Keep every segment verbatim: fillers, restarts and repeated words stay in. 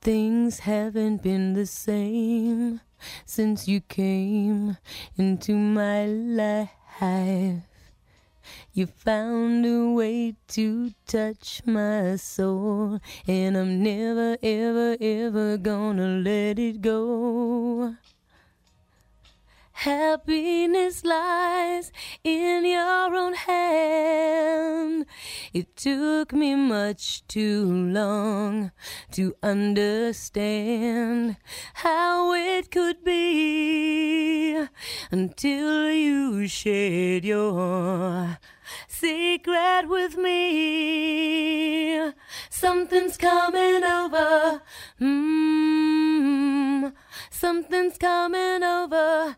Things haven't been the same since you came into my life. You found a way to touch my soul, and I'm never, ever, ever gonna let it go. Happiness lies in your own hand. It took me much too long to understand how it could be until you shared your secret with me. Something's coming over. Mm, something's coming over.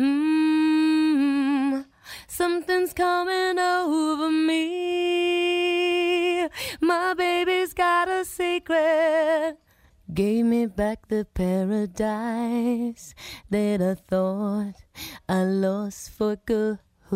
Mm, something's coming over me. My baby's got a secret. Gave me back the paradise that I thought I lost for good.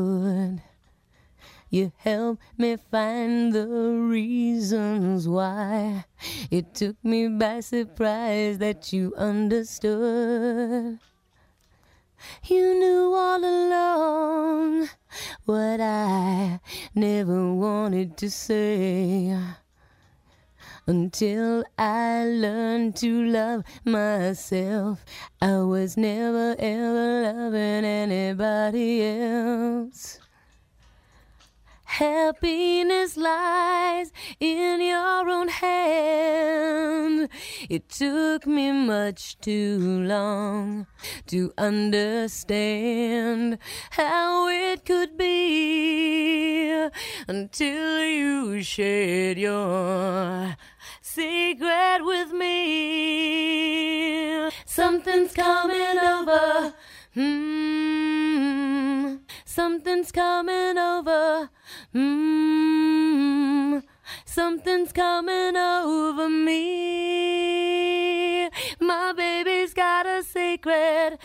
You helped me find the reasons why. It took me by surprise that you understood. You knew all along what I never wanted to say, until I learned to love myself. I was never ever loving anybody else. Happiness lies in your own hand. It took me much too long to understand how it could be until you shared your secret with me. Something's coming over. Mm, something's coming over. Mm, something's coming over me. My baby's got a secret.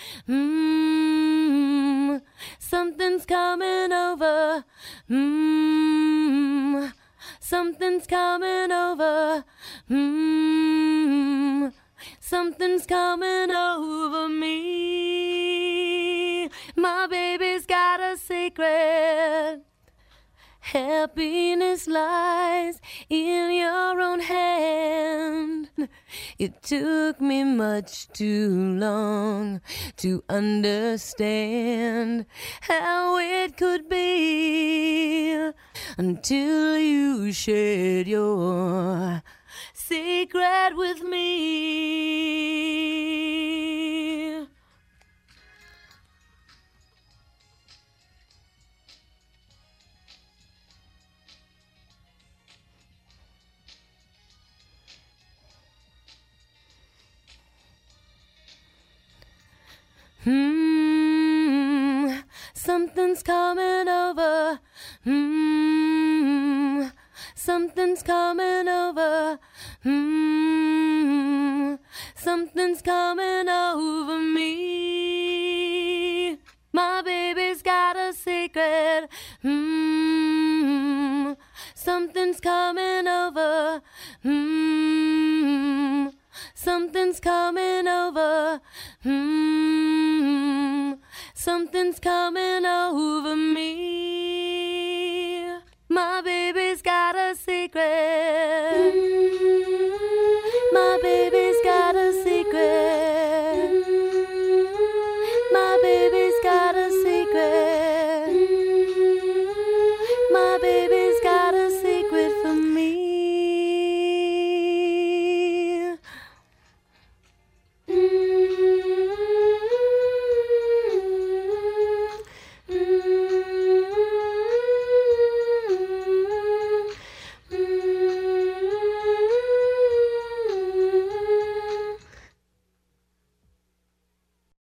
Mm, something's coming over. Mm, something's coming over. Mm, something's coming over me. My baby's got a secret. Happiness lies in your own hand. It took me much too long to understand how it could be until you shared your secret with me. Hmm, something's coming over. Hmm, something's coming over. Hmm, something's coming over me. My baby's got a secret. Hmm, something's coming over. Hmm, something's coming over. Hmm, something's coming over me. My baby's got a secret.